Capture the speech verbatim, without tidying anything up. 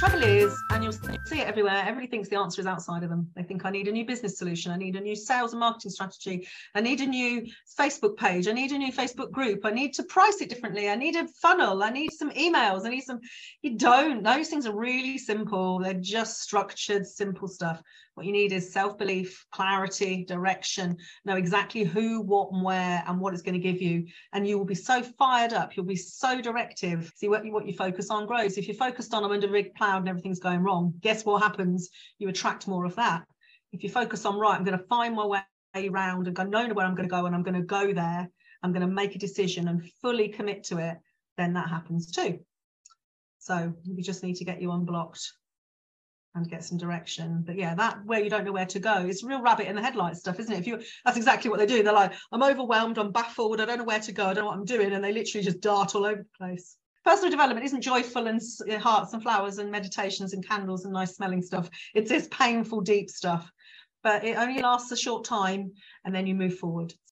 trouble is, and you'll see it everywhere, everybody thinks the answer is outside of them. They think, I need a new business solution, I need a new sales and marketing strategy, I need a new Facebook page, I need a new Facebook group, I need to price it differently, I need a funnel, I need some emails, I need some. You don't. Those things are really simple. They're just structured, simple stuff. What you need is self-belief, clarity, direction, know exactly who, what, and where, and what it's going to give you. And you will be so fired up. You'll be so directive. See, what you, what you focus on grows. If you're focused on I'm under a big cloud and everything's going wrong, guess what happens? You attract more of that. If you focus on, right, I'm going to find my way around and I know where I'm going to go and I'm going to go there, I'm going to make a decision and fully commit to it, then that happens too. So we just need to get you unblocked and get some direction. But yeah, that where you don't know where to go, it's real rabbit in the headlights stuff, isn't it? If you, that's exactly what they do. They're like, I'm overwhelmed, I'm baffled, I don't know where to go, I don't know what I'm doing, and they literally just dart all over the place. Personal development isn't joyful and hearts and flowers and meditations and candles and nice smelling stuff. It's this painful, deep stuff, but it only lasts a short time and then you move forward.